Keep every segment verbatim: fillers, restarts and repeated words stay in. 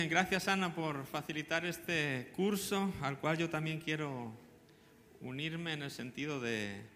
Gracias, Ana, por facilitar este curso, al cual yo también quiero unirme en el sentido de, eh,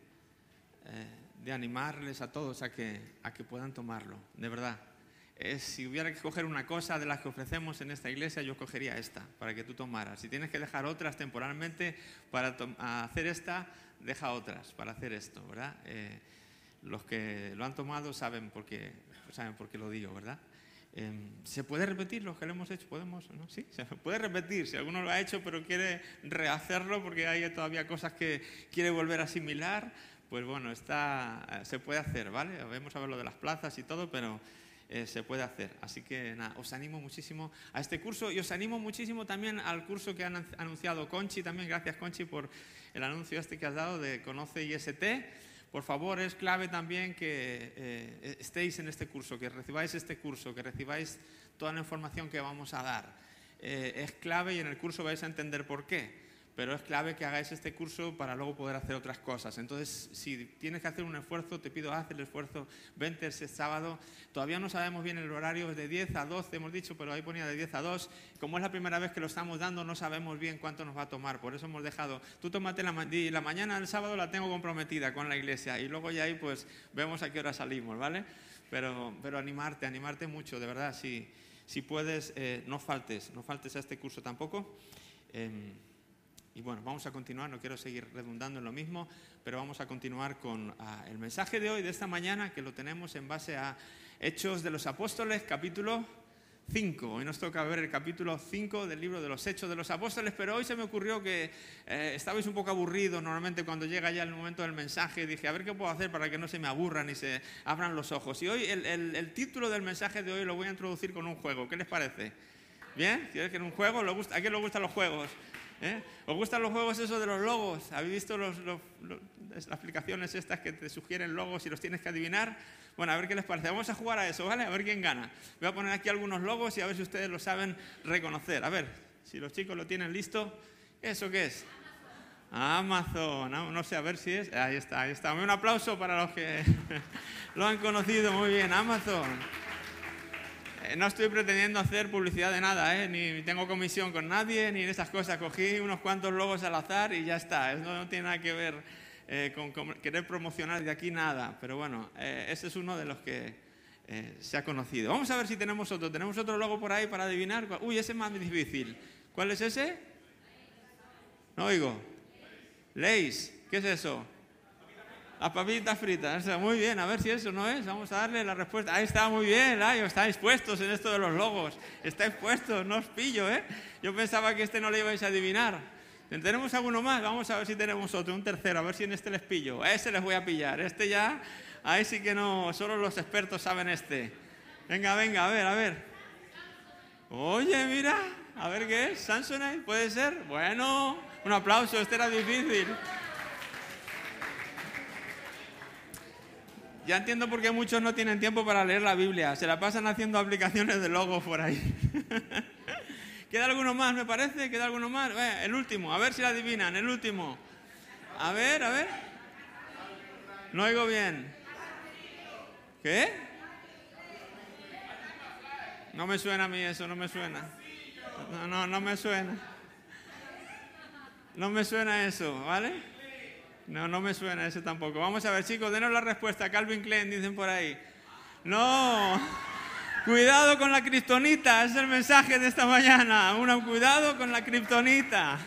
de animarles a todos a que, a que puedan tomarlo, de verdad. Eh, si hubiera que coger una cosa de las que ofrecemos en esta iglesia, yo cogería esta, para que tú tomaras. Si tienes que dejar otras temporalmente para hacer esta, deja otras para hacer esto, ¿verdad? Eh, los que lo han tomado saben por qué, saben por qué lo digo, ¿verdad? Eh, ¿Se puede repetir lo que lo hemos hecho? ¿Podemos? ¿No? Sí, se puede repetir. Si alguno lo ha hecho pero quiere rehacerlo porque hay todavía cosas que quiere volver a asimilar, pues bueno, está, se puede hacer, ¿vale? Vamos a ver lo de las plazas y todo, pero eh, se puede hacer. Así que nada, os animo muchísimo a este curso y os animo muchísimo también al curso que han anunciado Conchi también. Gracias, Conchi, por el anuncio este que has dado de Conoce I S T. Por favor, es clave también que eh, estéis en este curso, que recibáis este curso, que recibáis toda la información que vamos a dar. Eh, es clave y en el curso vais a entender por qué, pero es clave que hagáis este curso para luego poder hacer otras cosas. Entonces, si tienes que hacer un esfuerzo, te pido, haz el esfuerzo, vente ese sábado. Todavía no sabemos bien el horario, es de diez a doce, hemos dicho, pero ahí ponía de diez a dos. Como es la primera vez que lo estamos dando, no sabemos bien cuánto nos va a tomar, por eso hemos dejado, tú tómate la, la mañana del sábado, la tengo comprometida con la iglesia, y luego ya ahí pues vemos a qué hora salimos, ¿vale? Pero, pero animarte, animarte mucho, de verdad, si, si puedes, eh, no faltes, no faltes a este curso tampoco. Eh, Y bueno, vamos a continuar, no quiero seguir redundando en lo mismo, pero vamos a continuar con uh, el mensaje de hoy, de esta mañana, que lo tenemos en base a Hechos de los Apóstoles, capítulo cinco. Hoy nos toca ver el capítulo cinco del libro de los Hechos de los Apóstoles, pero hoy se me ocurrió que eh, estabais un poco aburridos normalmente cuando llega ya el momento del mensaje. Dije, a ver qué puedo hacer para que no se me aburran y se abran los ojos. Y hoy el, el, el título del mensaje de hoy lo voy a introducir con un juego. ¿Qué les parece? ¿Bien? ¿Quieres que en un juego? ¿A quién le gustan los juegos? ¿Eh? ¿Os gustan los juegos esos de los logos? ¿Habéis visto los, los, los, las aplicaciones estas que te sugieren logos y los tienes que adivinar? Bueno, a ver qué les parece. Vamos a jugar a eso, ¿vale? A ver quién gana. Voy a poner aquí algunos logos y a ver si ustedes lo saben reconocer. A ver, si los chicos lo tienen listo. ¿Eso qué es? Amazon. No, no sé, a ver si es. Ahí está, ahí está. Un aplauso para los que lo han conocido. Muy bien, Amazon. No estoy pretendiendo hacer publicidad de nada, ¿eh? Ni tengo comisión con nadie, ni en esas cosas. Cogí unos cuantos logos al azar y ya está. Eso no tiene nada que ver eh, con, con querer promocionar de aquí nada. Pero bueno, eh, ese es uno de los que eh, se ha conocido. Vamos a ver si tenemos otro. ¿Tenemos otro logo por ahí para adivinar? Uy, ese es más difícil. ¿Cuál es ese? No oigo. Lay's. ¿Qué es eso? Las papitas fritas, muy bien, a ver si eso no es, vamos a darle la respuesta. Ahí está, muy bien, ahí estáis puestos en esto de los logos, estáis puestos, no os pillo, ¿eh? Yo pensaba que este no lo ibais a adivinar. ¿Tenemos alguno más? Vamos a ver si tenemos otro, un tercero, a ver si en este les pillo. A ese les voy a pillar, este ya, ahí sí que no, solo los expertos saben este. Venga, venga, a ver, a ver. Oye, mira, a ver qué es, Samsonite, ¿puede ser? Bueno, un aplauso, este era difícil. Ya entiendo por qué muchos no tienen tiempo para leer la Biblia. Se la pasan haciendo aplicaciones de logos por ahí. ¿Queda alguno más, me parece? ¿Queda alguno más? Eh, el último, a ver si la adivinan. El último. A ver, a ver. No oigo bien. ¿Qué? No me suena a mí eso, no me suena. No, no, no me suena. No me suena eso, ¿vale? No, no me suena ese tampoco. Vamos a ver, chicos, denos la respuesta. Calvin Klein, dicen por ahí. No. Cuidado con la kriptonita, es el mensaje de esta mañana. Una, cuidado con la kriptonita.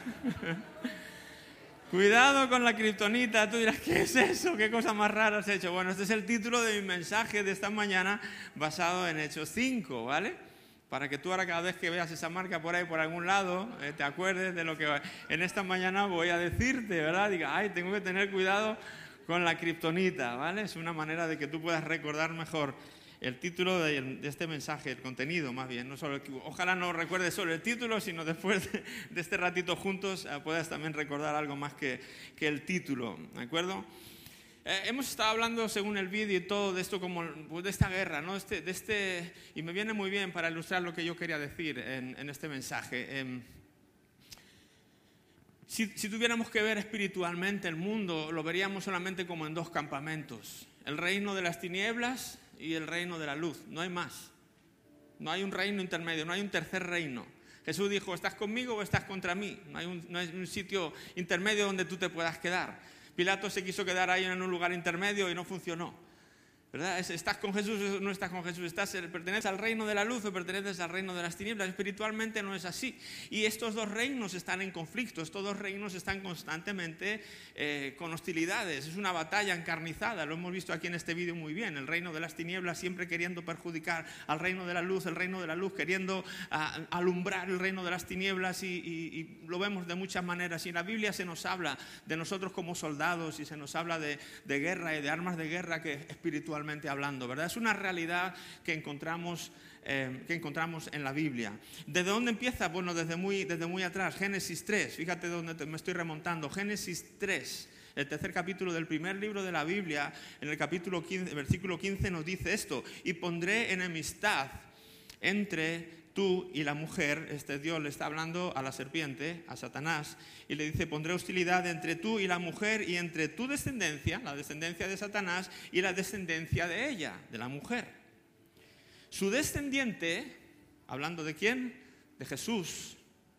Cuidado con la kriptonita. Tú dirás, ¿qué es eso? ¿Qué cosa más rara has hecho? Bueno, este es el título de mi mensaje de esta mañana basado en Hechos cinco, ¿vale? Para que tú ahora cada vez que veas esa marca por ahí, por algún lado, eh, te acuerdes de lo que en esta mañana voy a decirte, ¿verdad? Diga, ay, tengo que tener cuidado con la kriptonita, ¿vale? Es una manera de que tú puedas recordar mejor el título de, de este mensaje, el contenido más bien. No solo el, ojalá no recuerdes solo el título, sino después de, de este ratito juntos eh, puedas también recordar algo más que, que el título, ¿de acuerdo? Eh, hemos estado hablando, según el vídeo y todo, de esto como pues de esta guerra, ¿no? Este, de este, y me viene muy bien para ilustrar lo que yo quería decir en, en este mensaje. Eh, si, si tuviéramos que ver espiritualmente el mundo, lo veríamos solamente como en dos campamentos. El reino de las tinieblas y el reino de la luz. No hay más. No hay un reino intermedio, no hay un tercer reino. Jesús dijo, ¿estás conmigo o estás contra mí? No hay un, no hay un sitio intermedio donde tú te puedas quedar. Pilato se quiso quedar ahí en un lugar intermedio y no funcionó, ¿verdad? ¿Estás con Jesús o no estás con Jesús? ¿Estás, ¿Perteneces al reino de la luz o perteneces al reino de las tinieblas? Espiritualmente no es así. Y estos dos reinos están en conflicto, estos dos reinos están constantemente eh, con hostilidades. Es una batalla encarnizada, lo hemos visto aquí en este vídeo muy bien. El reino de las tinieblas siempre queriendo perjudicar al reino de la luz, el reino de la luz queriendo uh, alumbrar el reino de las tinieblas y, y, y lo vemos de muchas maneras. Y en la Biblia se nos habla de nosotros como soldados y se nos habla de, de guerra y de armas de guerra que espiritualmente hablando, ¿verdad? Es una realidad que encontramos, eh, que encontramos en la Biblia. ¿Desde dónde empieza? Bueno, desde muy, desde muy atrás, Génesis tres, fíjate dónde te, me estoy remontando, Génesis tres, el tercer capítulo del primer libro de la Biblia, en el capítulo quince, versículo quince nos dice esto, y pondré enemistad entre tú y la mujer. Este Dios le está hablando a la serpiente, a Satanás, y le dice, pondré hostilidad entre tú y la mujer y entre tu descendencia, la descendencia de Satanás, y la descendencia de ella, de la mujer. Su descendiente, hablando de quién, de Jesús,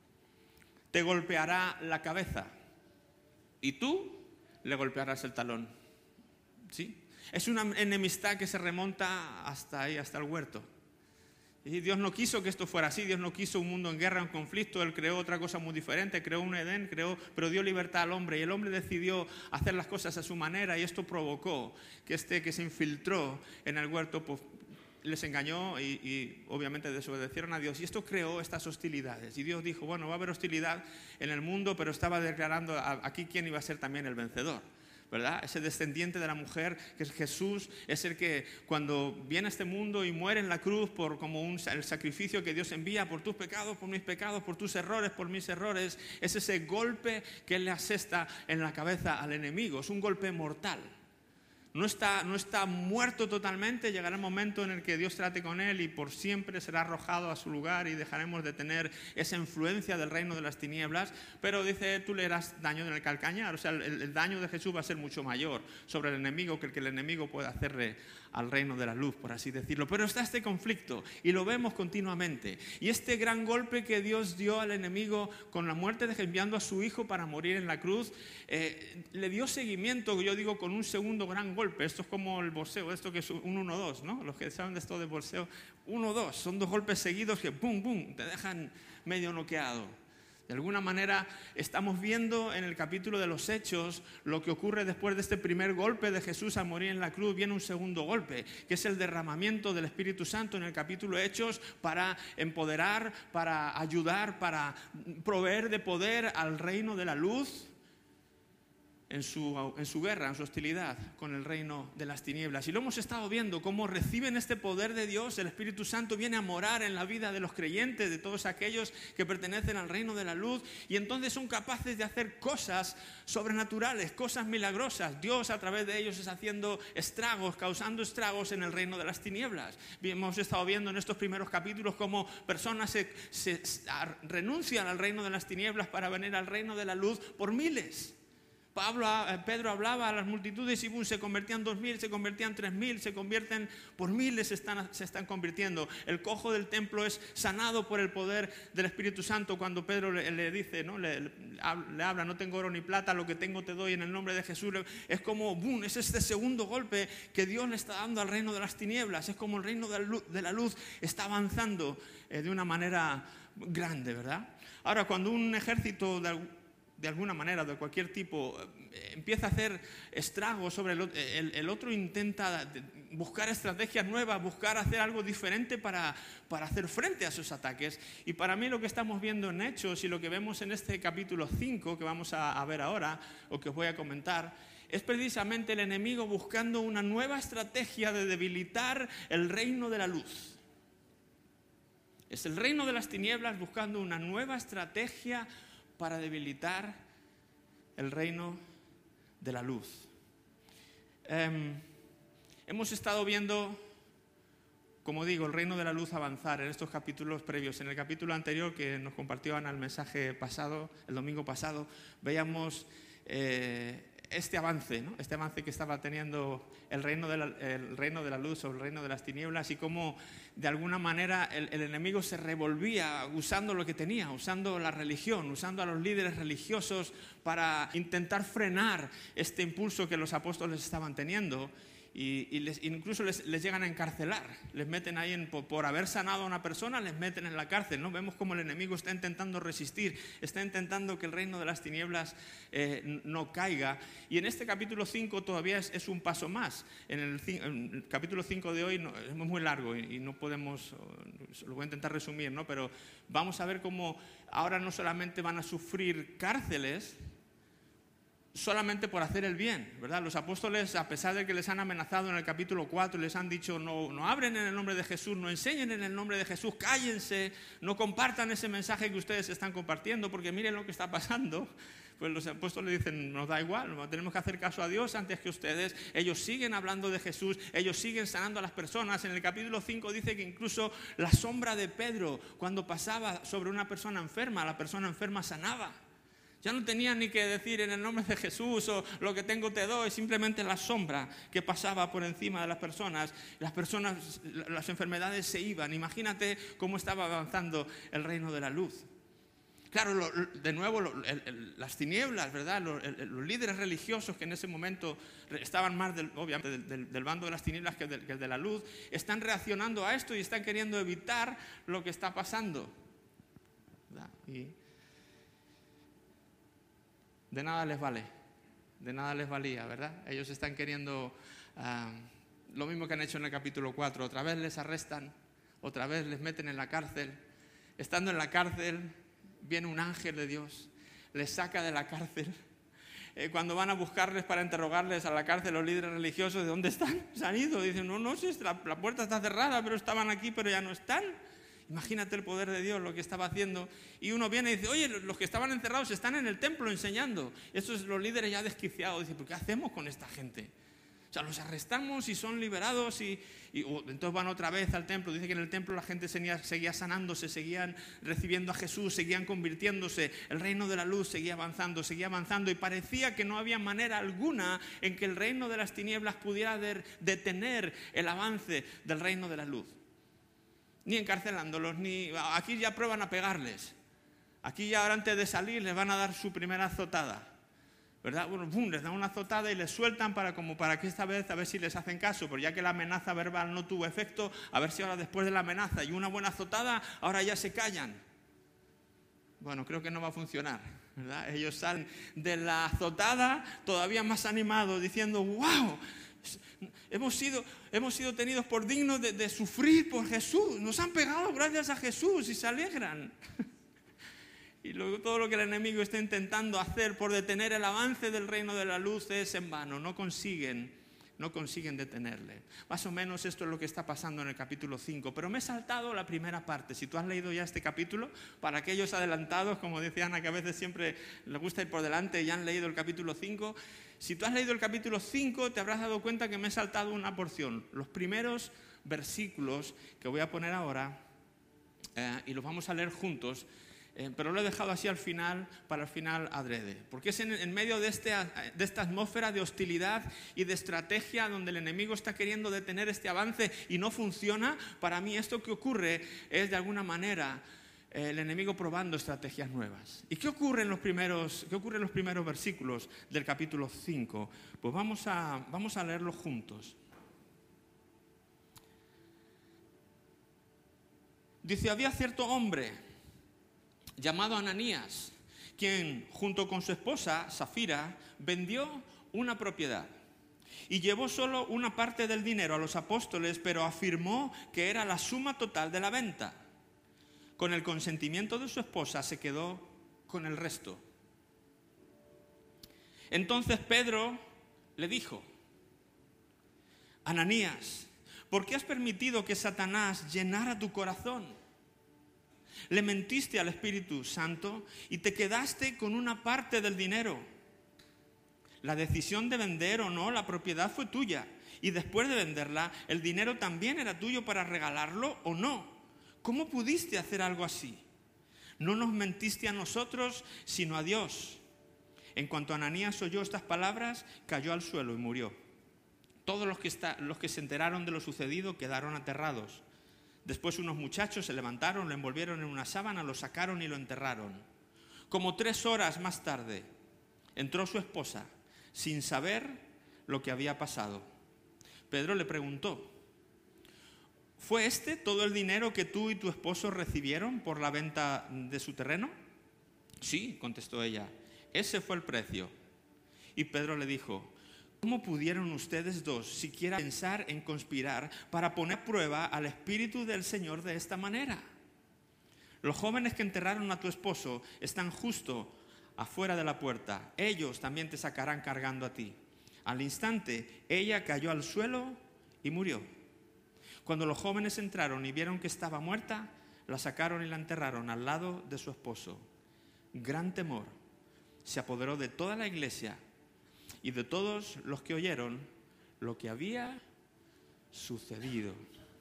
te golpeará la cabeza y tú le golpearás el talón. ¿Sí? Es una enemistad que se remonta hasta ahí, hasta el huerto. Y Dios no quiso que esto fuera así, Dios no quiso un mundo en guerra, en conflicto, Él creó otra cosa muy diferente, creó un Edén, creó, pero dio libertad al hombre y el hombre decidió hacer las cosas a su manera y esto provocó que este que se infiltró en el huerto pues, les engañó y, y obviamente desobedecieron a Dios y esto creó estas hostilidades y Dios dijo, bueno, va a haber hostilidad en el mundo, pero estaba declarando aquí quién iba a ser también el vencedor, ¿verdad? Ese descendiente de la mujer que es Jesús es el que cuando viene a este mundo y muere en la cruz por como un, el sacrificio que Dios envía por tus pecados, por mis pecados, por tus errores, por mis errores, es ese golpe que Él le asesta en la cabeza al enemigo, es un golpe mortal. No está, no está muerto totalmente, llegará el momento en el que Dios trate con él y por siempre será arrojado a su lugar y dejaremos de tener esa influencia del reino de las tinieblas, pero dice, tú le harás daño en el calcañar, o sea, el, el daño de Jesús va a ser mucho mayor sobre el enemigo que el que el enemigo puede hacerle al reino de la luz, por así decirlo. Pero está este conflicto y lo vemos continuamente. Y este gran golpe que Dios dio al enemigo con la muerte de enviando a su hijo para morir en la cruz, eh, le dio seguimiento, yo digo, con un segundo gran golpe. Esto es como el boxeo, esto que es un uno dos, ¿no? Los que saben de esto de boxeo, uno dos, son dos golpes seguidos que pum, pum, te dejan medio noqueado. De alguna manera estamos viendo en el capítulo de los Hechos lo que ocurre después de este primer golpe de Jesús a morir en la cruz. Viene un segundo golpe, que es el derramamiento del Espíritu Santo en el capítulo de Hechos para empoderar, para ayudar, para proveer de poder al reino de la luz en su, en su guerra, en su hostilidad con el reino de las tinieblas. Y lo hemos estado viendo, cómo reciben este poder de Dios. El Espíritu Santo viene a morar en la vida de los creyentes, de todos aquellos que pertenecen al reino de la luz, y entonces son capaces de hacer cosas sobrenaturales, cosas milagrosas. Dios a través de ellos es haciendo estragos, causando estragos en el reino de las tinieblas. Hemos estado viendo en estos primeros capítulos cómo personas se, se, se renuncian al reino de las tinieblas para venir al reino de la luz por miles. Pablo, Pedro hablaba a las multitudes y boom, se convertían dos mil, se convertían tres mil, se convierten por miles, se están, se están convirtiendo. El cojo del templo es sanado por el poder del Espíritu Santo cuando Pedro le, le dice, ¿no? le, le, le habla, no tengo oro ni plata, lo que tengo te doy en el nombre de Jesús. Es como, boom, es este segundo golpe que Dios le está dando al reino de las tinieblas. Es como el reino de la luz, de la luz está avanzando eh, de una manera grande, ¿verdad? Ahora, cuando un ejército de de alguna manera, de cualquier tipo, empieza a hacer estragos sobre el, el, el otro, intenta buscar estrategias nuevas, buscar hacer algo diferente para, para hacer frente a esos ataques. Y para mí lo que estamos viendo en Hechos y lo que vemos en este capítulo cinco, que vamos a, a ver ahora, o que os voy a comentar, es precisamente el enemigo buscando una nueva estrategia de debilitar el reino de la luz. Es el reino de las tinieblas buscando una nueva estrategia para debilitar el reino de la luz. Eh, hemos estado viendo, como digo, el reino de la luz avanzar en estos capítulos previos. En el capítulo anterior que nos compartió Ana el mensaje pasado, el domingo pasado, veíamos eh, este avance, ¿no? Este avance que estaba teniendo el reino, de la, el reino de la luz o el reino de las tinieblas, y cómo de alguna manera el, el enemigo se revolvía usando lo que tenía, usando la religión, usando a los líderes religiosos para intentar frenar este impulso que los apóstoles estaban teniendo. Y, y les, incluso les, les llegan a encarcelar, les meten ahí en, por, por haber sanado a una persona, les meten en la cárcel, ¿no? Vemos cómo el enemigo está intentando resistir, está intentando que el reino de las tinieblas eh, no caiga. Y en este capítulo cinco todavía es, es un paso más. En el, en el capítulo cinco de hoy no, es muy largo y, y no podemos, lo voy a intentar resumir, ¿no? Pero vamos a ver cómo ahora no solamente van a sufrir cárceles solamente por hacer el bien, ¿verdad? Los apóstoles, a pesar de que les han amenazado en el capítulo cuatro, les han dicho no, no hablen en el nombre de Jesús, no enseñen en el nombre de Jesús, cállense, no compartan ese mensaje que ustedes están compartiendo, porque miren lo que está pasando. Pues los apóstoles dicen, nos da igual, tenemos que hacer caso a Dios antes que ustedes. Ellos siguen hablando de Jesús, ellos siguen sanando a las personas. En el capítulo cinco dice que incluso la sombra de Pedro, cuando pasaba sobre una persona enferma, la persona enferma sanaba. Ya no tenía ni que decir en el nombre de Jesús o lo que tengo te doy, simplemente la sombra que pasaba por encima de las personas. Las personas, las enfermedades se iban. Imagínate cómo estaba avanzando el reino de la luz. Claro, lo, de nuevo, lo, el, el, las tinieblas, ¿verdad? Los, el, los líderes religiosos que en ese momento estaban más, del, obviamente, del, del, del bando de las tinieblas que del, que el de la luz, están reaccionando a esto y están queriendo evitar lo que está pasando, ¿verdad? Y de nada les vale, de nada les valía, ¿verdad? Ellos están queriendo uh, lo mismo que han hecho en el capítulo cuatro. Otra vez les arrestan, otra vez les meten en la cárcel. Estando en la cárcel, viene un ángel de Dios, les saca de la cárcel. Eh, cuando van a buscarles para interrogarles a la cárcel, los líderes religiosos, ¿de dónde están? Se han ido. Dicen, no, no sé, la, la puerta está cerrada, pero estaban aquí, pero ya no están. Imagínate el poder de Dios, lo que estaba haciendo. Y uno viene y dice, oye, los que estaban encerrados están en el templo enseñando. Estos los líderes ya desquiciados. Dicen, ¿pero qué hacemos con esta gente? O sea, los arrestamos y son liberados y, y oh, entonces van otra vez al templo. Dice que en el templo la gente seguía, seguía sanándose, seguían recibiendo a Jesús, seguían convirtiéndose. El reino de la luz seguía avanzando, seguía avanzando. Y parecía que no había manera alguna en que el reino de las tinieblas pudiera de, detener el avance del reino de la luz. Ni encarcelándolos, ni... Aquí ya prueban a pegarles. Aquí ya antes de salir les van a dar su primera azotada, ¿verdad? Bueno, boom, les dan una azotada y les sueltan para, como para que esta vez a ver si les hacen caso. Pero ya que la amenaza verbal no tuvo efecto, a ver si ahora después de la amenaza y una buena azotada, ahora ya se callan. Bueno, creo que no va a funcionar, ¿verdad? Ellos salen de la azotada todavía más animados, diciendo, ¡wow! Hemos sido, hemos sido tenidos por dignos de, de sufrir por Jesús. Nos han pegado gracias a Jesús y se alegran. Y luego todo lo que el enemigo está intentando hacer por detener el avance del reino de la luz es en vano. No consiguen, no consiguen detenerle. Más o menos esto es lo que está pasando en el capítulo cinco. Pero me he saltado la primera parte. Si tú has leído ya este capítulo, para aquellos adelantados, como decía Ana, que a veces siempre les gusta ir por delante y ya han leído el capítulo cinco. Si tú has leído el capítulo cinco, te habrás dado cuenta que me he saltado una porción. Los primeros versículos que voy a poner ahora, eh, y los vamos a leer juntos, eh, pero lo he dejado así al final, para el final adrede. Porque es en, en medio de, este, de esta atmósfera de hostilidad y de estrategia donde el enemigo está queriendo detener este avance y no funciona. Para mí esto que ocurre es de alguna manera el enemigo probando estrategias nuevas. ¿Y qué ocurre en los primeros, qué ocurre en los primeros versículos del capítulo cinco? Pues vamos a, vamos a leerlos juntos. Dice, había cierto hombre llamado Ananías, quien junto con su esposa Safira vendió una propiedad y llevó solo una parte del dinero a los apóstoles, pero afirmó que era la suma total de la venta. Con el consentimiento de su esposa se quedó con el resto. Entonces Pedro le dijo, Ananías, ¿por qué has permitido que Satanás llenara tu corazón? Le mentiste al Espíritu Santo y te quedaste con una parte del dinero. La decisión de vender o no la propiedad fue tuya, y después de venderla, el dinero también era tuyo para regalarlo o no. ¿Cómo pudiste hacer algo así? No nos mentiste a nosotros, sino a Dios. En cuanto Ananías oyó estas palabras, cayó al suelo y murió. Todos los que, está, los que se enteraron de lo sucedido quedaron aterrados. Después unos muchachos se levantaron, lo envolvieron en una sábana, lo sacaron y lo enterraron. Como tres horas más tarde, entró su esposa, sin saber lo que había pasado. Pedro le preguntó: ¿fue este todo el dinero que tú y tu esposo recibieron por la venta de su terreno? Sí, contestó ella, ese fue el precio. Y Pedro le dijo: ¿cómo pudieron ustedes dos siquiera pensar en conspirar para poner a prueba al Espíritu del Señor de esta manera? Los jóvenes que enterraron a tu esposo están justo afuera de la puerta. Ellos también te sacarán cargando a ti. Al instante, ella cayó al suelo y murió. Cuando los jóvenes entraron y vieron que estaba muerta, la sacaron y la enterraron al lado de su esposo. Gran temor se apoderó de toda la iglesia y de todos los que oyeron lo que había sucedido.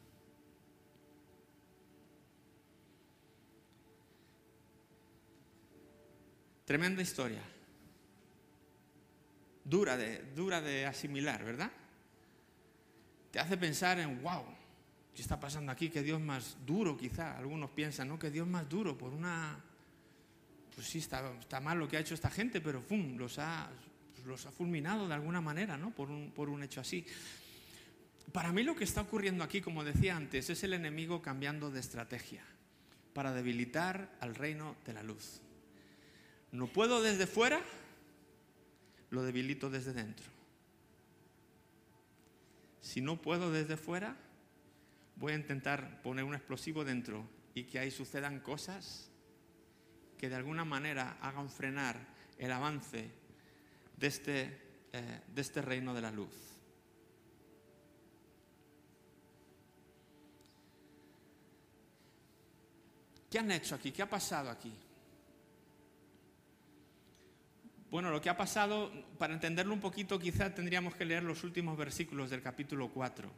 Tremenda historia. Dura de, dura de asimilar, ¿verdad? Te hace pensar en, wow, ¿qué está pasando aquí? ¿Qué Dios más duro quizá? Algunos piensan, ¿no? ¿Qué Dios más duro por una... Pues sí, está, está mal lo que ha hecho esta gente, pero ¡pum!, los ha... los ha fulminado de alguna manera, ¿no? Por un, por un hecho así. Para mí lo que está ocurriendo aquí, como decía antes, es el enemigo cambiando de estrategia para debilitar al reino de la luz. No puedo desde fuera, lo debilito desde dentro. Si no puedo desde fuera, voy a intentar poner un explosivo dentro y que ahí sucedan cosas que de alguna manera hagan frenar el avance de este, eh, de este reino de la luz. ¿Qué han hecho aquí? ¿Qué ha pasado aquí? Bueno, lo que ha pasado, para entenderlo un poquito, quizá tendríamos que leer los últimos versículos del capítulo cuatro.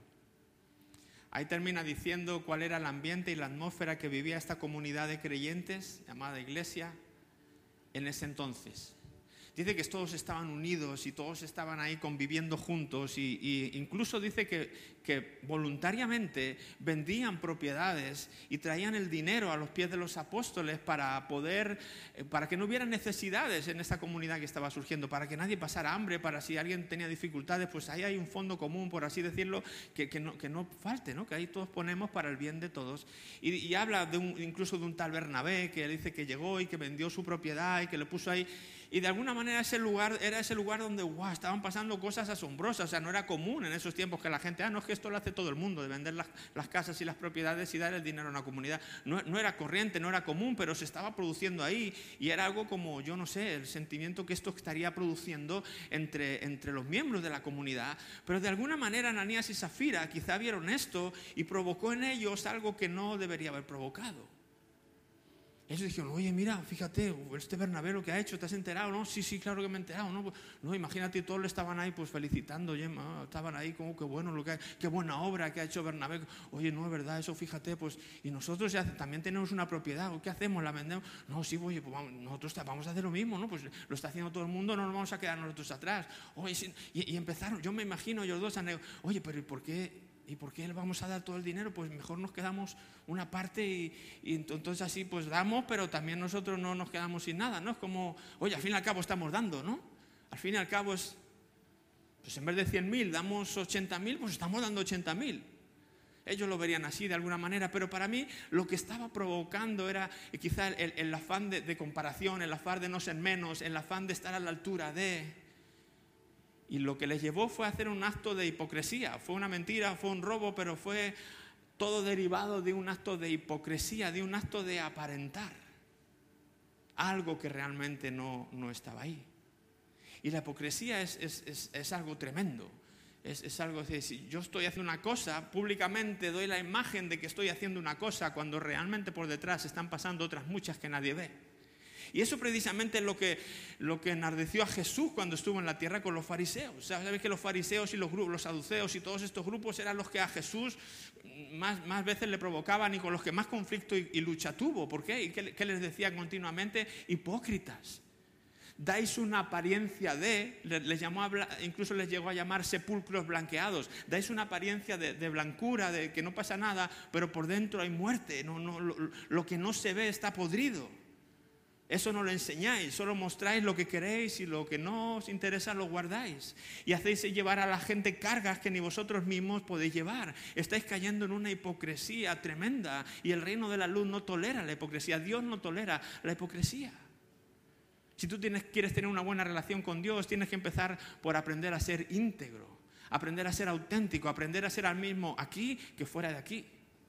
Ahí termina diciendo cuál era el ambiente y la atmósfera que vivía esta comunidad de creyentes, llamada iglesia, en ese entonces. Dice que todos estaban unidos y todos estaban ahí conviviendo juntos y, y incluso dice que, que voluntariamente vendían propiedades y traían el dinero a los pies de los apóstoles para poder, para que no hubiera necesidades en esta comunidad que estaba surgiendo, para que nadie pasara hambre, para si alguien tenía dificultades, pues ahí hay un fondo común, por así decirlo, que, que, no, que no falte, ¿no? Que ahí todos ponemos para el bien de todos. Y, y habla de un, incluso de un tal Bernabé que dice que llegó y que vendió su propiedad y que le puso ahí. Y de alguna manera ese lugar era ese lugar donde wow, estaban pasando cosas asombrosas. O sea, no era común en esos tiempos que la gente, ah, no, es que esto lo hace todo el mundo, de vender las, las casas y las propiedades y dar el dinero a una comunidad. No, no era corriente, no era común, pero se estaba produciendo ahí. Y era algo como, yo no sé, el sentimiento que esto estaría produciendo entre, entre los miembros de la comunidad. Pero de alguna manera Ananías y Zafira quizá vieron esto y provocó en ellos algo que no debería haber provocado. Ellos dijeron, oye, mira, fíjate, este Bernabé lo que ha hecho, ¿te has enterado? No, sí, sí, claro que me he enterado. No, no, imagínate, todos le estaban ahí pues felicitando, oye, estaban ahí como qué bueno, lo que ha, qué buena obra que ha hecho Bernabé. Oye, no, es verdad, eso fíjate, pues, y nosotros ya también tenemos una propiedad, ¿qué hacemos? ¿La vendemos? No, sí, oye, pues vamos, nosotros vamos a hacer lo mismo, ¿no? Pues lo está haciendo todo el mundo, no nos vamos a quedar nosotros atrás. Oye, sí, y, y empezaron, yo me imagino ellos dos, a oye, pero ¿y por qué? ¿Y por qué le vamos a dar todo el dinero? Pues mejor nos quedamos una parte y, y entonces así pues damos, pero también nosotros no nos quedamos sin nada, ¿no? Es como, oye, al fin y al cabo estamos dando, ¿no? Al fin y al cabo es, pues en vez de cien mil damos ochenta mil, pues estamos dando ochenta mil. Ellos lo verían así de alguna manera, pero para mí lo que estaba provocando era quizá el, el afán de, de comparación, el afán de no ser menos, el afán de estar a la altura de... Y lo que les llevó fue a hacer un acto de hipocresía. Fue una mentira, fue un robo, pero fue todo derivado de un acto de hipocresía, de un acto de aparentar algo que realmente no, no estaba ahí. Y la hipocresía es, es, es, es algo tremendo. Es, es algo de si yo estoy haciendo una cosa, públicamente doy la imagen de que estoy haciendo una cosa, cuando realmente por detrás están pasando otras muchas que nadie ve. Y eso precisamente es lo que, lo que enardeció a Jesús cuando estuvo en la tierra con los fariseos. O sea, sabéis que los fariseos y los, grupos, los saduceos y todos estos grupos eran los que a Jesús más, más veces le provocaban y con los que más conflicto y, y lucha tuvo. ¿Por qué? ¿Y qué, qué les decía continuamente? Hipócritas. Dais una apariencia de, les llamó a, incluso les llegó a llamar sepulcros blanqueados. Dais una apariencia de, de blancura, de que no pasa nada, pero por dentro hay muerte. No, no, lo, lo que no se ve está podrido. Eso no lo enseñáis, solo mostráis lo que queréis y lo que no os interesa lo guardáis. Y hacéis llevar a la gente cargas que ni vosotros mismos podéis llevar. Estáis cayendo en una hipocresía tremenda y el reino de la luz no tolera la hipocresía. Dios no tolera la hipocresía. Si tú tienes, quieres tener una buena relación con Dios, tienes que empezar por aprender a ser íntegro, aprender a ser auténtico, aprender a ser al mismo aquí que fuera de aquí.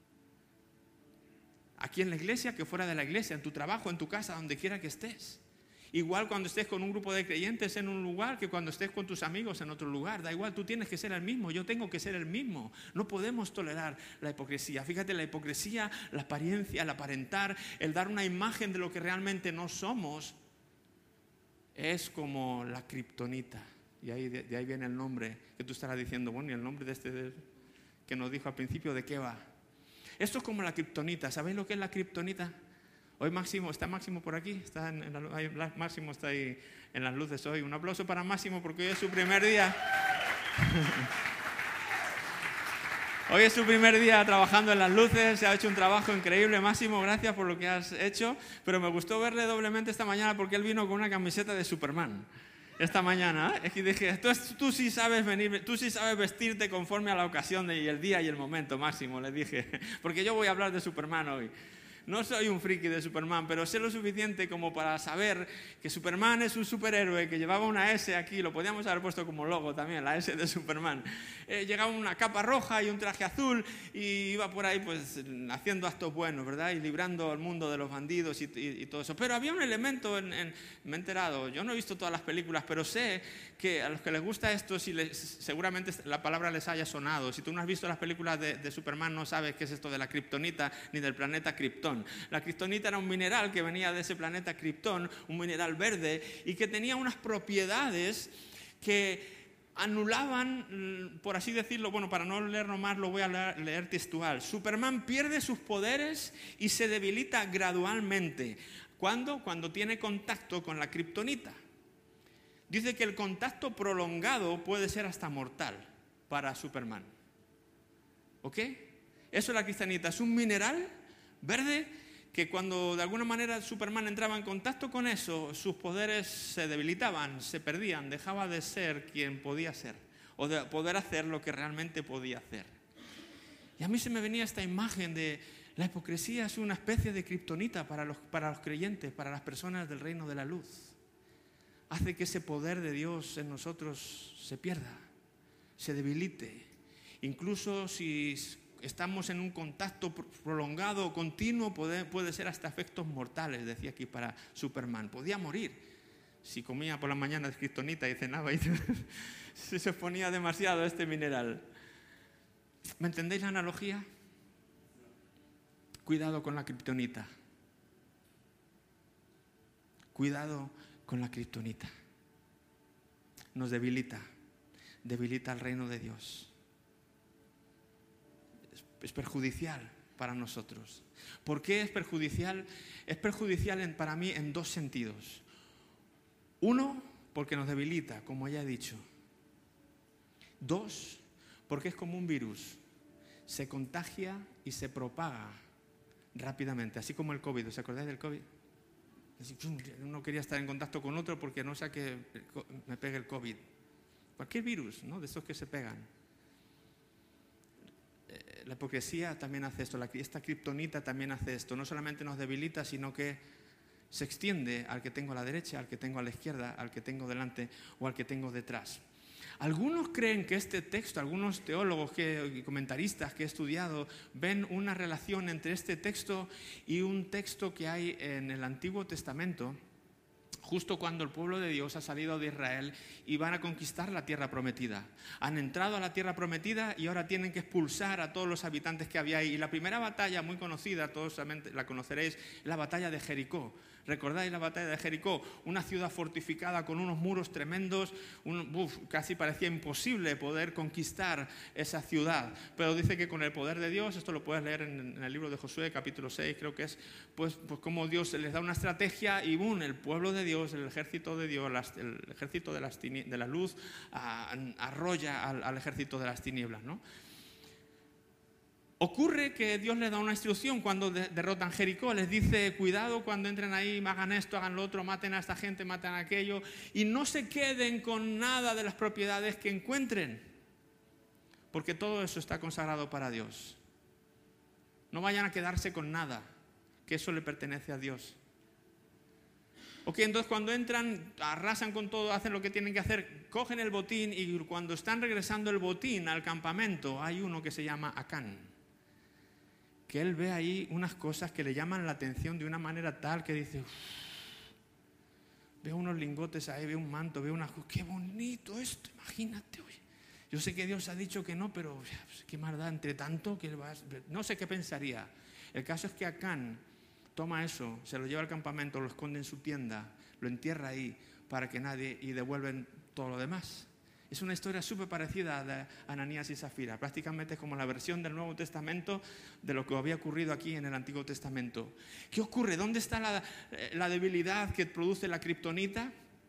Aquí en la iglesia que fuera de la iglesia, en tu trabajo, en tu casa, donde quiera que estés. Igual cuando estés con un grupo de creyentes en un lugar que cuando estés con tus amigos en otro lugar. Da igual, tú tienes que ser el mismo, yo tengo que ser el mismo. No podemos tolerar la hipocresía. Fíjate, la hipocresía, la apariencia, el aparentar, el dar una imagen de lo que realmente no somos, es como la kriptonita. Y ahí, de, de ahí viene el nombre que tú estarás diciendo, bueno, y el nombre de este de, que nos dijo al principio, ¿de qué va? Esto es como la kriptonita. ¿Sabéis lo que es la kriptonita? Hoy Máximo, ¿está Máximo por aquí? Está en, en la, ahí, Máximo está ahí en las luces hoy. Un aplauso para Máximo porque hoy es su primer día. Hoy es su primer día trabajando en las luces. Se ha hecho un trabajo increíble. Máximo, gracias por lo que has hecho. Pero me gustó verle doblemente esta mañana porque él vino con una camiseta de Superman. Esta mañana, es que dije, tú, tú sí sabes venir, tú sí sabes vestirte conforme a la ocasión y el día y el momento, Máximo, le dije, porque yo voy a hablar de Superman hoy. No soy un friki de Superman, pero sé lo suficiente como para saber que Superman es un superhéroe que llevaba una S aquí, lo podíamos haber puesto como logo también, la S de Superman. Eh, llegaba una capa roja y un traje azul y iba por ahí pues haciendo actos buenos, ¿verdad? Y librando al mundo de los bandidos y, y, y todo eso. Pero había un elemento, en, en, me he enterado, yo no he visto todas las películas, pero sé que a los que les gusta esto, si les, seguramente la palabra les haya sonado. Si tú no has visto las películas de, de Superman, no sabes qué es esto de la kriptonita ni del planeta Krypton. La kriptonita era un mineral que venía de ese planeta Krypton, un mineral verde, y que tenía unas propiedades que anulaban, por así decirlo, bueno, para no leerlo más lo voy a leer, leer textual. Superman pierde sus poderes y se debilita gradualmente. ¿Cuándo? Cuando tiene contacto con la kriptonita. Dice que el contacto prolongado puede ser hasta mortal para Superman. ¿Ok? Eso es la kriptonita, es un mineral verde que cuando de alguna manera Superman entraba en contacto con eso, sus poderes se debilitaban, se perdían, dejaba de ser quien podía ser o de poder hacer lo que realmente podía hacer. Y a mí se me venía esta imagen de la hipocresía es una especie de kriptonita para los, para los creyentes, para las personas del reino de la luz. Hace que ese poder de Dios en nosotros se pierda, se debilite. Incluso si estamos en un contacto prolongado o continuo, puede, puede ser hasta efectos mortales, decía aquí para Superman. Podía morir si comía por la mañana kriptonita y cenaba y si se ponía demasiado este mineral. ¿Me entendéis la analogía? Cuidado con la kriptonita. Cuidado con la kriptonita. Nos debilita, debilita el reino de Dios. Es perjudicial para nosotros. ¿Por qué es perjudicial? Es perjudicial en, para mí en dos sentidos. Uno, porque nos debilita, como ya he dicho. Dos, porque es como un virus. Se contagia y se propaga rápidamente, así como el COVID. ¿Os acordáis del COVID? Uno quería estar en contacto con otro porque no sea que me pegue el COVID. Cualquier virus, ¿no? De esos que se pegan. La hipocresía también hace esto, esta kriptonita también hace esto. No solamente nos debilita, sino que se extiende al que tengo a la derecha, al que tengo a la izquierda, al que tengo delante o al que tengo detrás. Algunos creen que este texto, algunos teólogos que, y comentaristas que he estudiado, ven una relación entre este texto y un texto que hay en el Antiguo Testamento, justo cuando el pueblo de Dios ha salido de Israel y van a conquistar la tierra prometida. Han entrado a la tierra prometida y ahora tienen que expulsar a todos los habitantes que había ahí. Y la primera batalla muy conocida, todos la conoceréis, es la batalla de Jericó. ¿Recordáis la batalla de Jericó? Una ciudad fortificada con unos muros tremendos, un, uf, casi parecía imposible poder conquistar esa ciudad. Pero dice que con el poder de Dios, esto lo puedes leer en, en el libro de Josué, capítulo seis, creo que es, pues, pues como Dios les da una estrategia y boom, el pueblo de Dios Dios, el ejército de Dios, las, el ejército de, las tini- de la luz a, arrolla al, al ejército de las tinieblas, ¿no? Ocurre que Dios les da una instrucción cuando de, derrotan Jericó, les dice, cuidado cuando entren ahí, hagan esto, hagan lo otro, maten a esta gente, maten a aquello, y no se queden con nada de las propiedades que encuentren, porque todo eso está consagrado para Dios. No vayan a quedarse con nada, que eso le pertenece a Dios. Ok, entonces cuando entran, arrasan con todo, hacen lo que tienen que hacer, cogen el botín, y cuando están regresando el botín al campamento, hay uno que se llama Acán, que él ve ahí unas cosas que le llaman la atención de una manera tal que dice, veo unos lingotes ahí, veo un manto, veo unas cosas, qué bonito esto, imagínate, oye. Yo sé que Dios ha dicho que no, pero pues, qué maldad entre tanto, que vas, no sé qué pensaría. El caso es que Acán toma eso, se lo lleva al campamento, lo esconde en su tienda, lo entierra ahí para que nadie, y devuelven todo lo demás. Es una historia súper parecida a de Ananías y Zafira, prácticamente como la versión del Nuevo Testamento de lo que había ocurrido aquí en el Antiguo Testamento. ¿Qué ocurre? ¿Dónde está la, la debilidad que produce la kriptonita?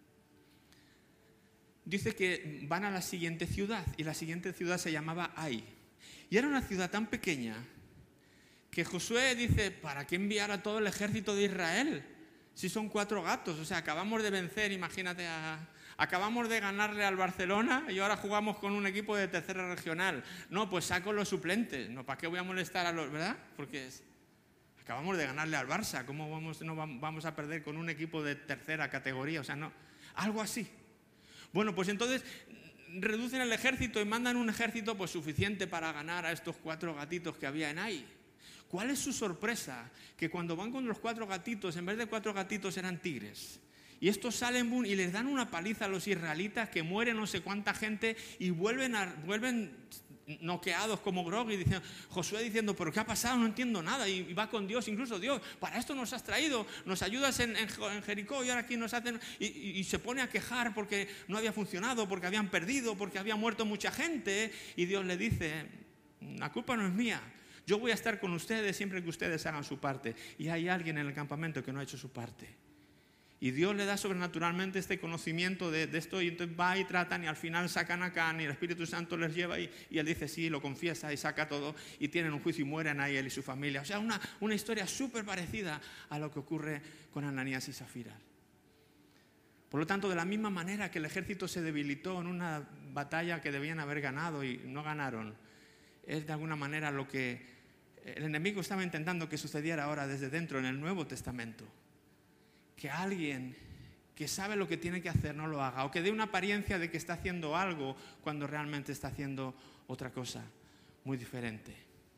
Dice que van a la siguiente ciudad, y la siguiente ciudad se llamaba Ai. Y era una ciudad tan pequeña que Josué dice, ¿para qué enviar a todo el ejército de Israel? Si son cuatro gatos, o sea, acabamos de vencer, imagínate a... Acabamos de ganarle al Barcelona y ahora jugamos con un equipo de tercera regional. No, pues saco los suplentes. No, ¿para qué voy a molestar a los, verdad? Porque es, acabamos de ganarle al Barça. ¿Cómo vamos, no vamos a perder con un equipo de tercera categoría? O sea, no, algo así. Bueno, pues entonces reducen el ejército y mandan un ejército pues suficiente para ganar a estos cuatro gatitos que había en Ai. ¿Cuál es su sorpresa? Que cuando van con los cuatro gatitos, en vez de cuatro gatitos eran tigres. Y estos salen boom, y les dan una paliza a los israelitas, que muere no sé cuánta gente, y vuelven, a, vuelven noqueados como grog, y dicen, Josué diciendo, ¿pero qué ha pasado? No entiendo nada. Y, y va con Dios, incluso Dios, para esto nos has traído, nos ayudas en, en, en Jericó, y ahora aquí nos hacen... Y, y, y se pone a quejar porque no había funcionado, porque habían perdido, porque había muerto mucha gente. Y Dios le dice, la culpa no es mía. Yo voy a estar con ustedes siempre que ustedes hagan su parte. Y hay alguien en el campamento que no ha hecho su parte. Y Dios le da sobrenaturalmente este conocimiento de, de esto, y entonces va y tratan, y al final sacan a Acán, y el Espíritu Santo les lleva, y, y él dice sí, lo confiesa y saca todo, y tienen un juicio y mueren ahí él y su familia. O sea, una, una historia súper parecida a lo que ocurre con Ananías y Zafira. Por lo tanto, de la misma manera que el ejército se debilitó en una batalla que debían haber ganado y no ganaron, es de alguna manera lo que el enemigo estaba intentando que sucediera ahora desde dentro en el Nuevo Testamento. Que alguien que sabe lo que tiene que hacer no lo haga, o que dé una apariencia de que está haciendo algo cuando realmente está haciendo otra cosa muy diferente.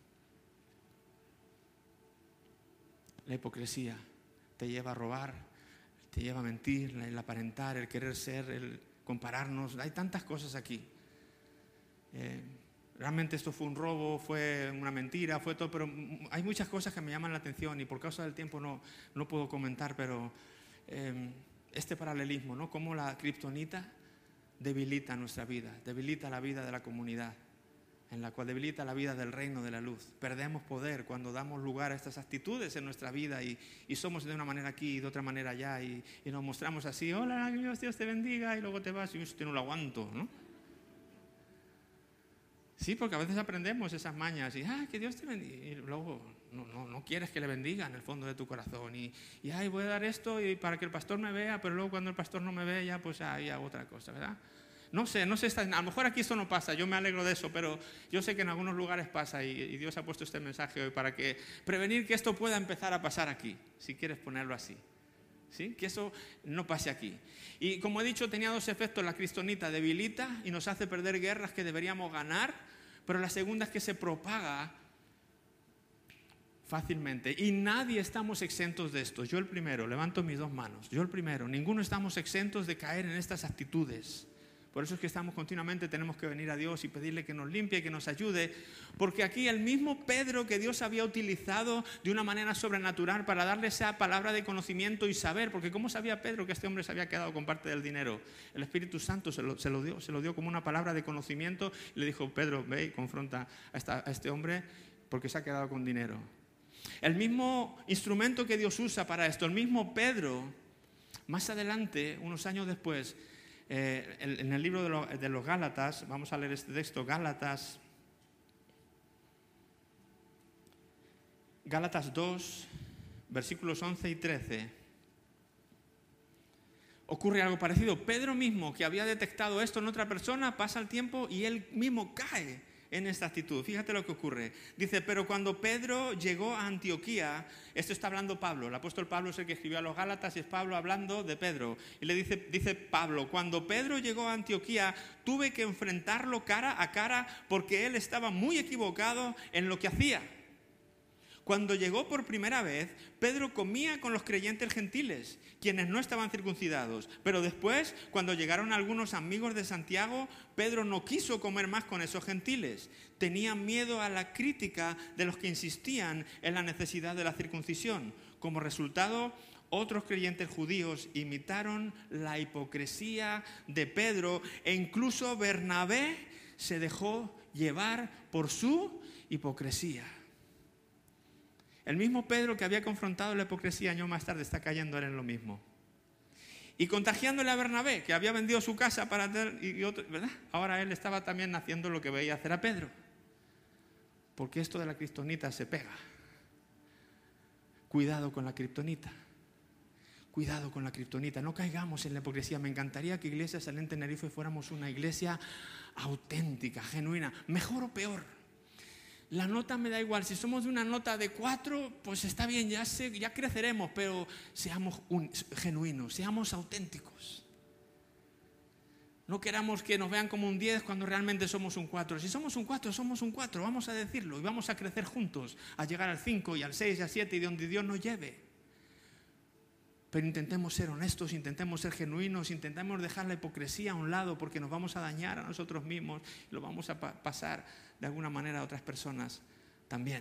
La hipocresía te lleva a robar, te lleva a mentir, el aparentar, el querer ser, el compararnos. Hay tantas cosas aquí. Eh, realmente esto fue un robo, fue una mentira, fue todo, pero hay muchas cosas que me llaman la atención, y por causa del tiempo no, no puedo comentar, pero eh, este paralelismo, ¿no? Cómo la kriptonita debilita nuestra vida, debilita la vida de la comunidad, en la cual debilita la vida del reino de la luz. Perdemos poder cuando damos lugar a estas actitudes en nuestra vida, y, y somos de una manera aquí y de otra manera allá, y, y nos mostramos así, hola, Dios, Dios te bendiga, y luego te vas y usted no lo aguanto, ¿no? Sí, porque a veces aprendemos esas mañas y, ah, que Dios te bendiga, y luego no, no, no quieres que le bendiga en el fondo de tu corazón, y, y ay, voy a dar esto y para que el pastor me vea, pero luego cuando el pastor no me ve ya, pues ahí hago otra cosa, ¿verdad? No sé, no sé, a lo mejor aquí esto no pasa, yo me alegro de eso, pero yo sé que en algunos lugares pasa, y, y Dios ha puesto este mensaje hoy para que prevenir que esto pueda empezar a pasar aquí, si quieres ponerlo así. ¿Sí? Que eso no pase aquí. Y como he dicho, tenía dos efectos. La kriptonita debilita y nos hace perder guerras que deberíamos ganar, pero la segunda es que se propaga fácilmente. Y nadie estamos exentos de esto. Yo el primero, levanto mis dos manos. Yo el primero, ninguno estamos exentos de caer en estas actitudes. Por eso es que estamos continuamente, tenemos que venir a Dios y pedirle que nos limpie, que nos ayude, porque aquí el mismo Pedro que Dios había utilizado de una manera sobrenatural para darle esa palabra de conocimiento y saber, porque ¿cómo sabía Pedro que este hombre se había quedado con parte del dinero? El Espíritu Santo se lo, se lo dio, se lo dio como una palabra de conocimiento, y le dijo, Pedro, ve y confronta a, esta, a este hombre porque se ha quedado con dinero. El mismo instrumento que Dios usa para esto, el mismo Pedro, Más adelante, unos años después, eh, en el libro de, lo, de los Gálatas, vamos a leer este texto, Gálatas, Gálatas dos, versículos once y trece. Ocurre algo parecido. Pedro mismo, que había detectado esto en otra persona, pasa el tiempo y él mismo cae en esta actitud. Fíjate lo que ocurre. Dice, pero cuando Pedro llegó a Antioquía, esto está hablando Pablo, el apóstol Pablo es el que escribió a los Gálatas y es Pablo hablando de Pedro. Y le dice, dice Pablo, cuando Pedro llegó a Antioquía, tuve que enfrentarlo cara a cara porque él estaba muy equivocado en lo que hacía. Cuando llegó por primera vez, Pedro comía con los creyentes gentiles, quienes no estaban circuncidados. Pero después, cuando llegaron algunos amigos de Santiago, Pedro no quiso comer más con esos gentiles. Tenía miedo a la crítica de los que insistían en la necesidad de la circuncisión. Como resultado, otros creyentes judíos imitaron la hipocresía de Pedro e incluso Bernabé se dejó llevar por su hipocresía. El mismo Pedro que había confrontado la hipocresía años más tarde está cayendo en lo mismo. Y contagiándole a Bernabé, que había vendido su casa para hacer, y otro, ¿verdad? Ahora él estaba también haciendo lo que veía hacer a Pedro. Porque esto de la kriptonita se pega. Cuidado con la kriptonita. Cuidado con la kriptonita. No caigamos en la hipocresía. Me encantaría que Iglesia Salem Tenerife fuéramos una iglesia auténtica, genuina, mejor o peor. La nota me da igual, si somos de una nota de cuatro, pues está bien, ya, sé, ya creceremos, pero seamos un, genuinos, seamos auténticos. No queramos que nos vean como un diez cuando realmente somos un cuatro. Si somos un cuatro, somos un cuatro, vamos a decirlo y vamos a crecer juntos, a llegar al cinco y al seis y al siete y de donde Dios nos lleve. Pero intentemos ser honestos, intentemos ser genuinos, intentemos dejar la hipocresía a un lado porque nos vamos a dañar a nosotros mismos y lo vamos a pa- pasar de alguna manera a otras personas también.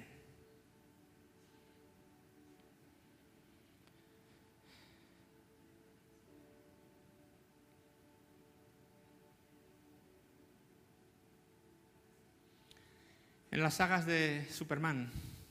En las sagas de Superman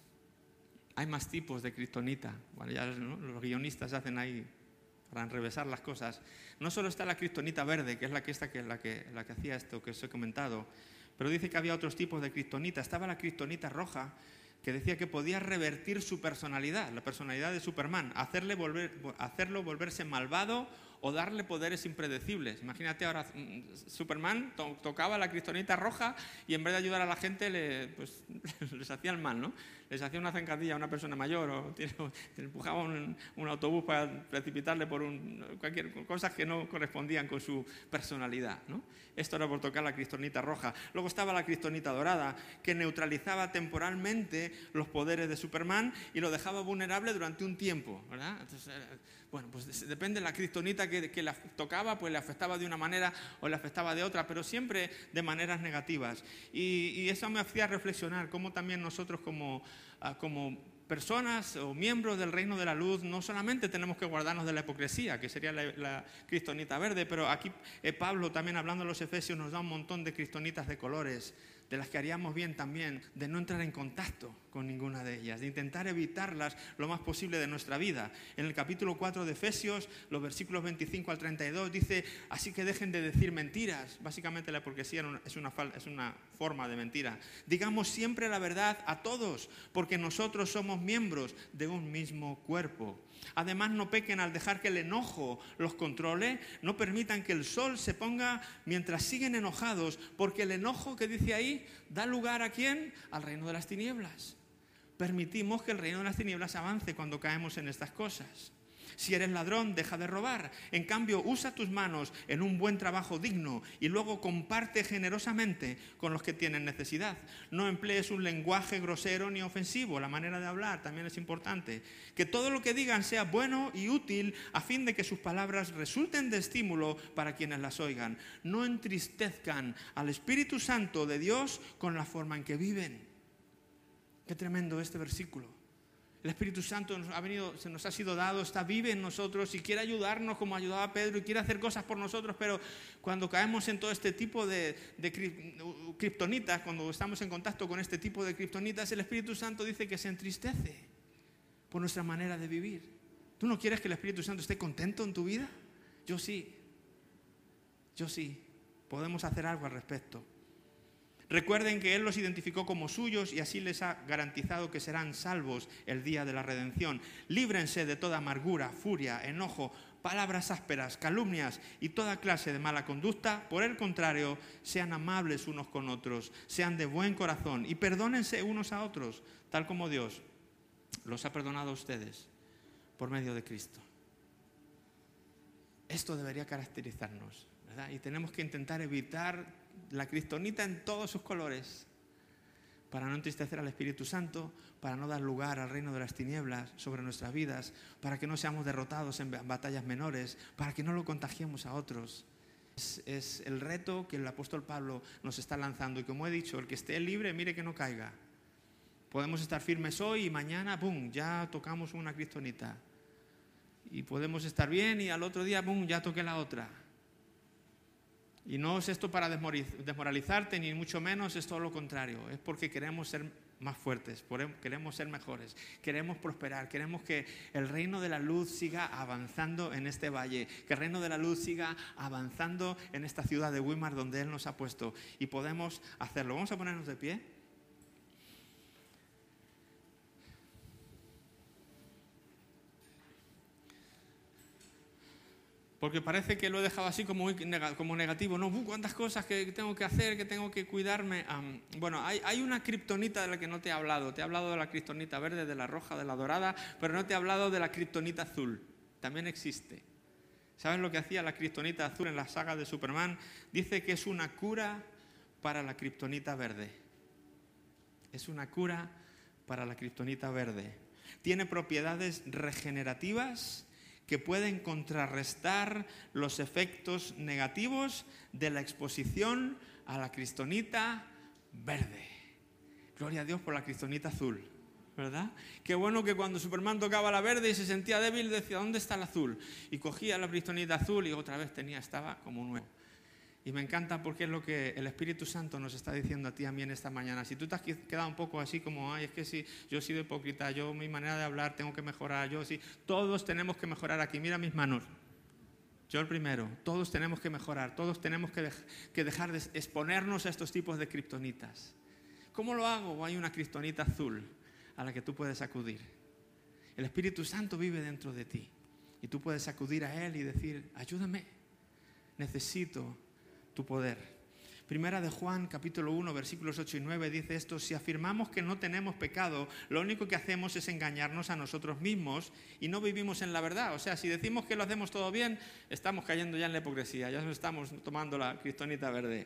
hay más tipos de kriptonita. Bueno, ya, ¿no? Los guionistas hacen ahí para enrevesar las cosas. No solo está la kriptonita verde, que es la que, esta, que, la que, la que hacía esto que os he comentado, pero dice que había otros tipos de kriptonita. Estaba la kriptonita roja, que decía que podía revertir su personalidad, la personalidad de Superman, hacerle volver, hacerlo volverse malvado o darle poderes impredecibles. Imagínate ahora, Superman to tocaba la kriptonita roja y en vez de ayudar a la gente le, pues, les hacía el mal, ¿no? Les hacía una zancadilla a una persona mayor o empujaba un, un autobús para precipitarle por un, cualquier cosas que no correspondían con su personalidad, ¿no? Esto era por tocar la kriptonita roja. Luego estaba la kriptonita dorada, que neutralizaba temporalmente los poderes de Superman y lo dejaba vulnerable durante un tiempo, ¿verdad? Entonces, bueno, pues depende de la kriptonita que, que le tocaba, pues le afectaba de una manera o le afectaba de otra, pero siempre de maneras negativas. Y, y eso me hacía reflexionar cómo también nosotros como, uh, como personas o miembros del reino de la luz no solamente tenemos que guardarnos de la hipocresía, que sería la, la kriptonita verde, pero aquí eh, Pablo también hablando a los Efesios nos da un montón de kriptonitas de colores, de las que haríamos bien también de no entrar en contacto con ninguna de ellas, de intentar evitarlas lo más posible de nuestra vida. En el capítulo cuatro de Efesios, los versículos veinticinco al treinta y dos, dice, así que dejen de decir mentiras. Básicamente la hipocresía es una, es una forma de mentira. Digamos siempre la verdad a todos, porque nosotros somos miembros de un mismo cuerpo. Además, no pequen al dejar que el enojo los controle, no permitan que el sol se ponga mientras siguen enojados, porque el enojo que dice ahí da lugar ¿a quién? Al reino de las tinieblas. Permitimos que el reino de las tinieblas avance cuando caemos en estas cosas. Si eres ladrón, deja de robar. En cambio, usa tus manos en un buen trabajo digno y luego comparte generosamente con los que tienen necesidad. No emplees un lenguaje grosero ni ofensivo. La manera de hablar también es importante. Que todo lo que digan sea bueno y útil a fin de que sus palabras resulten de estímulo para quienes las oigan. No entristezcan al Espíritu Santo de Dios con la forma en que viven. Qué tremendo este versículo. El Espíritu Santo nos ha venido, se nos ha sido dado, está vive en nosotros y quiere ayudarnos como ayudaba a Pedro y quiere hacer cosas por nosotros, pero cuando caemos en todo este tipo de, de kriptonitas, cuando estamos en contacto con este tipo de kriptonitas, el Espíritu Santo dice que se entristece por nuestra manera de vivir. ¿Tú no quieres que el Espíritu Santo esté contento en tu vida? Yo sí. Yo sí. Podemos hacer algo al respecto. Recuerden que Él los identificó como suyos y así les ha garantizado que serán salvos el día de la redención. Líbrense de toda amargura, furia, enojo, palabras ásperas, calumnias y toda clase de mala conducta. Por el contrario, sean amables unos con otros, sean de buen corazón y perdónense unos a otros, tal como Dios los ha perdonado a ustedes por medio de Cristo. Esto debería caracterizarnos, ¿verdad? Y tenemos que intentar evitar la kriptonita en todos sus colores, para no entristecer al Espíritu Santo, para no dar lugar al reino de las tinieblas sobre nuestras vidas, para que no seamos derrotados en batallas menores, para que no lo contagiemos a otros. Es, es el reto que el apóstol Pablo nos está lanzando y como he dicho, el que esté libre, mire que no caiga. Podemos estar firmes hoy y mañana, ¡pum!, ya tocamos una kriptonita. Y podemos estar bien y al otro día, ¡pum!, ya toqué la otra. Y no es esto para desmoralizarte, ni mucho menos, es todo lo contrario. Es porque queremos ser más fuertes, queremos ser mejores, queremos prosperar, queremos que el reino de la luz siga avanzando en este valle, que el reino de la luz siga avanzando en esta ciudad de Weimar donde Él nos ha puesto. Y podemos hacerlo. Vamos a ponernos de pie. Porque parece que lo he dejado así como, como negativo. No, uh, cuántas cosas que tengo que hacer, que tengo que cuidarme. Um, bueno, hay, hay una kriptonita de la que no te he hablado. Te he hablado de la kriptonita verde, de la roja, de la dorada, pero no te he hablado de la kriptonita azul. También existe. ¿Sabes lo que hacía la kriptonita azul en la saga de Superman? Dice que es una cura para la kriptonita verde. Es una cura para la kriptonita verde. Tiene propiedades regenerativas que pueden contrarrestar los efectos negativos de la exposición a la kriptonita verde. Gloria a Dios por la kriptonita azul, ¿verdad? Qué bueno que cuando Superman tocaba la verde y se sentía débil, decía, ¿dónde está el azul? Y cogía la kriptonita azul y otra vez tenía, estaba como nuevo. Y me encanta porque es lo que el Espíritu Santo nos está diciendo a ti y a mí en esta mañana. Si tú te has quedado un poco así como, ay, es que sí, yo he sido hipócrita, yo mi manera de hablar tengo que mejorar, yo sí, todos tenemos que mejorar aquí. Mira mis manos. Yo el primero, todos tenemos que mejorar, todos tenemos que, dej- que dejar de exponernos a estos tipos de kriptonitas. ¿Cómo lo hago? Hay una kriptonita azul a la que tú puedes acudir. El Espíritu Santo vive dentro de ti y tú puedes acudir a Él y decir, ayúdame, necesito tu poder. Primera de Juan, capítulo uno, versículos ocho y nueve, dice esto: si afirmamos que no tenemos pecado, lo único que hacemos es engañarnos a nosotros mismos y no vivimos en la verdad. O sea, si decimos que lo hacemos todo bien, estamos cayendo ya en la hipocresía, ya nos estamos tomando la kriptonita verde.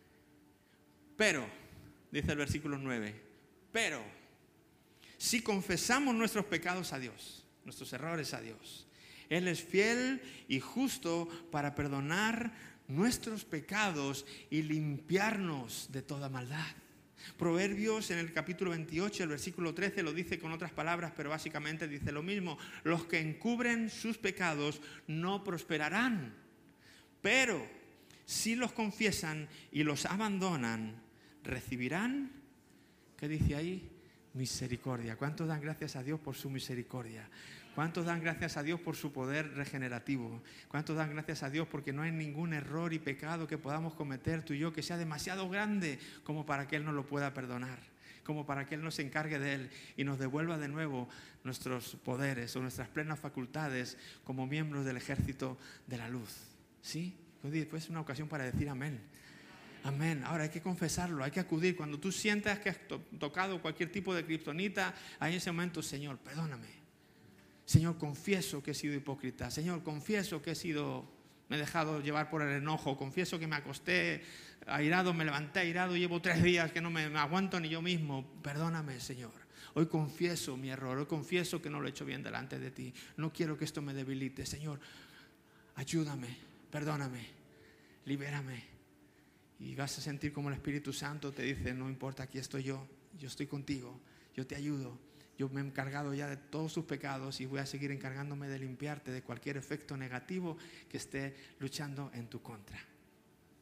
Pero, dice el versículo nueve, pero, si confesamos nuestros pecados a Dios, nuestros errores a Dios, Él es fiel y justo para perdonar nuestros pecados y limpiarnos de toda maldad. Proverbios en el capítulo veintiocho, el versículo trece lo dice con otras palabras, pero básicamente dice lo mismo. Los que encubren sus pecados no prosperarán, pero si los confiesan y los abandonan, recibirán, ¿qué dice ahí? Misericordia. ¿Cuántos dan gracias a Dios por su misericordia? ¿Cuántos dan gracias a Dios por su poder regenerativo? ¿Cuántos dan gracias a Dios porque no hay ningún error y pecado que podamos cometer tú y yo que sea demasiado grande como para que Él nos lo pueda perdonar, como para que Él nos se encargue de Él y nos devuelva de nuevo nuestros poderes o nuestras plenas facultades como miembros del ejército de la luz? ¿Sí? Pues es una ocasión para decir amén. Amén. Ahora hay que confesarlo, hay que acudir. Cuando tú sientas que has to- tocado cualquier tipo de kriptonita, ahí en ese momento, Señor, perdóname. Señor, confieso que he sido hipócrita. Señor, confieso que he sido, me he dejado llevar por el enojo. Confieso que me acosté airado, me levanté airado. Llevo tres días que no me, me aguanto ni yo mismo. Perdóname, Señor. Hoy confieso mi error. Hoy confieso que no lo he hecho bien delante de ti. No quiero que esto me debilite. Señor, ayúdame, perdóname, libérame. Y vas a sentir como el Espíritu Santo te dice, no importa, aquí estoy yo. Yo estoy contigo. Yo te ayudo. Yo me he encargado ya de todos tus pecados y voy a seguir encargándome de limpiarte de cualquier efecto negativo que esté luchando en tu contra.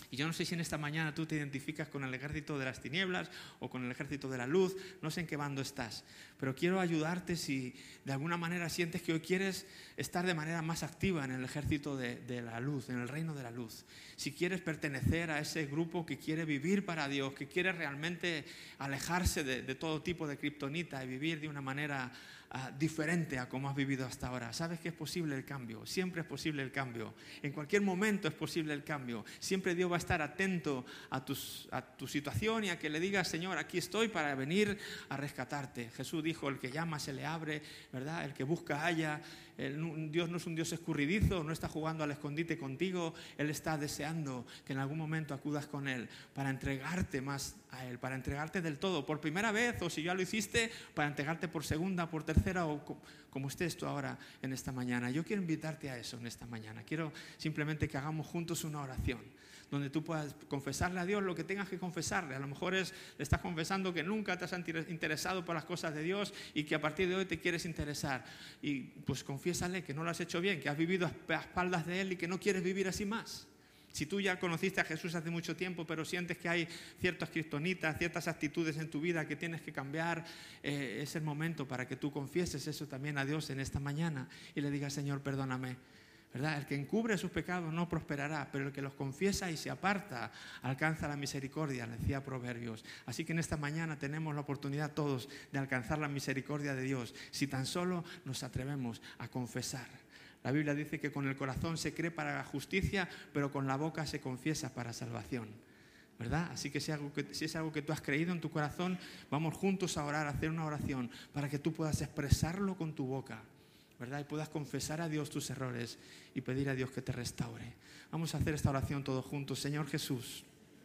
Y yo no sé si en esta mañana tú te identificas con el ejército de las tinieblas o con el ejército de la luz, no sé en qué bando estás, pero quiero ayudarte si de alguna manera sientes que hoy quieres estar de manera más activa en el ejército de, de la luz, en el reino de la luz. Si quieres pertenecer a ese grupo que quiere vivir para Dios, que quiere realmente alejarse de, de todo tipo de kriptonita y vivir de una manera Uh, diferente a como has vivido hasta ahora. Sabes que es posible el cambio, siempre es posible el cambio, en cualquier momento es posible el cambio. Siempre Dios va a estar atento a, tus, a tu situación y a que le digas: Señor, aquí estoy para venir a rescatarte. Jesús dijo: el que llama se le abre, ¿verdad? El que busca halla. El, Dios no es un Dios escurridizo, no está jugando al escondite contigo. Él está deseando que en algún momento acudas con Él para entregarte más a Él, para entregarte del todo, por primera vez, o si ya lo hiciste, para entregarte por segunda, por tercera, o co- como estés tú ahora en esta mañana. Yo quiero invitarte a eso en esta mañana. Quiero simplemente que hagamos juntos una oración donde tú puedas confesarle a Dios lo que tengas que confesarle. A lo mejor es, le estás confesando que nunca te has interesado por las cosas de Dios y que a partir de hoy te quieres interesar. Y pues confiésale que no lo has hecho bien, que has vivido a espaldas de Él y que no quieres vivir así más. Si tú ya conociste a Jesús hace mucho tiempo, pero sientes que hay ciertas kriptonitas, ciertas actitudes en tu vida que tienes que cambiar, eh, es el momento para que tú confieses eso también a Dios en esta mañana y le digas: Señor, perdóname. ¿Verdad? El que encubre sus pecados no prosperará, pero el que los confiesa y se aparta alcanza la misericordia, decía Proverbios. Así que en esta mañana tenemos la oportunidad todos de alcanzar la misericordia de Dios, si tan solo nos atrevemos a confesar. La Biblia dice que con el corazón se cree para la justicia, pero con la boca se confiesa para salvación, ¿verdad? Así que si, algo que si es algo que tú has creído en tu corazón, vamos juntos a orar, a hacer una oración para que tú puedas expresarlo con tu boca, ¿verdad? Y puedas confesar a Dios tus errores y pedir a Dios que te restaure. Vamos a hacer esta oración todos juntos. Señor Jesús,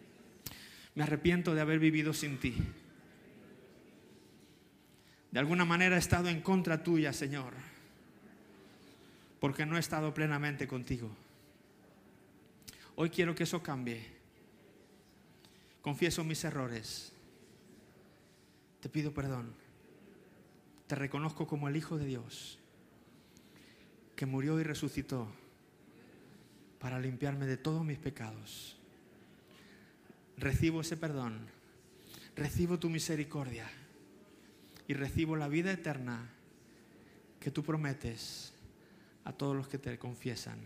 me arrepiento de haber vivido sin ti. De alguna manera he estado en contra tuya, Señor, porque no he estado plenamente contigo. Hoy quiero que eso cambie. Confieso mis errores. Te pido perdón. Te reconozco como el Hijo de Dios, que murió y resucitó para limpiarme de todos mis pecados. Recibo ese perdón, recibo tu misericordia y recibo la vida eterna que tú prometes a todos los que te confiesan.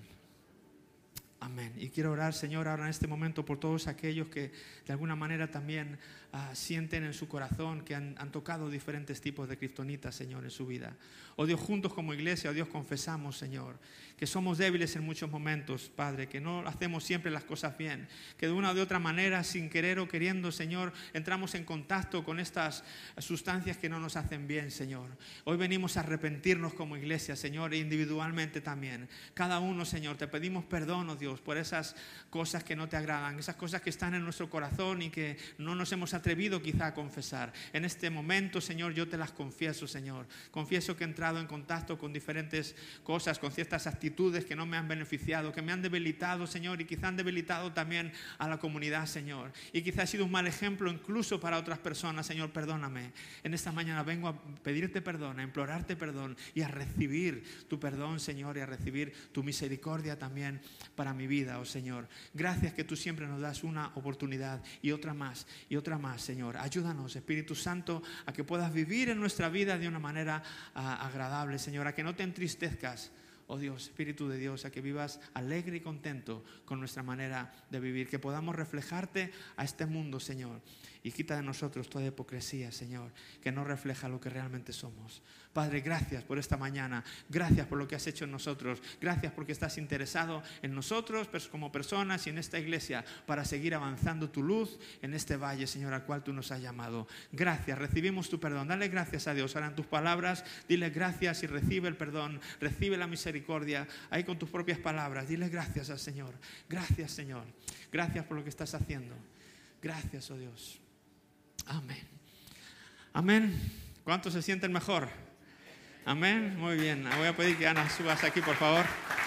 Amén. Y quiero orar, Señor, ahora en este momento por todos aquellos que de alguna manera también uh, sienten en su corazón que han, han tocado diferentes tipos de kriptonitas, Señor, en su vida. Oh Dios, juntos como iglesia, oh Dios, confesamos, Señor, que somos débiles en muchos momentos, Padre, que no hacemos siempre las cosas bien, que de una o de otra manera, sin querer o queriendo, Señor, entramos en contacto con estas sustancias que no nos hacen bien, Señor. Hoy venimos a arrepentirnos como iglesia, Señor, e individualmente también. Cada uno, Señor, te pedimos perdón, oh Dios, por esas cosas que no te agradan, esas cosas que están en nuestro corazón y que no nos hemos atrevido quizá a confesar. En este momento, Señor, yo te las confieso, Señor. Confieso que he entrado en contacto con diferentes cosas, con ciertas actitudes que no me han beneficiado, que me han debilitado, Señor, y quizá han debilitado también a la comunidad, Señor. Y quizá he sido un mal ejemplo incluso para otras personas, Señor, perdóname. En esta mañana vengo a pedirte perdón, a implorarte perdón y a recibir tu perdón, Señor, y a recibir tu misericordia también para mi vida, oh Señor. Gracias que tú siempre nos das una oportunidad y otra más y otra más, Señor. Ayúdanos, Espíritu Santo, a que puedas vivir en nuestra vida de una manera uh, agradable, Señor, a que no te entristezcas, oh Dios, Espíritu de Dios, a que vivas alegre y contento con nuestra manera de vivir, que podamos reflejarte a este mundo, Señor, y quita de nosotros toda hipocresía, Señor, que no refleja lo que realmente somos. Padre, gracias por esta mañana, gracias por lo que has hecho en nosotros, gracias porque estás interesado en nosotros como personas y en esta iglesia para seguir avanzando tu luz en este valle, Señor, al cual tú nos has llamado. Gracias, recibimos tu perdón, dale gracias a Dios. Ahora en tus palabras, dile gracias y recibe el perdón, recibe la misericordia, ahí con tus propias palabras, dile gracias al Señor. Gracias, Señor, gracias por lo que estás haciendo. Gracias, oh Dios. Amén. Amén. ¿Cuántos se sienten mejor? Amén. Muy bien. Voy a pedir que Ana subas aquí, por favor.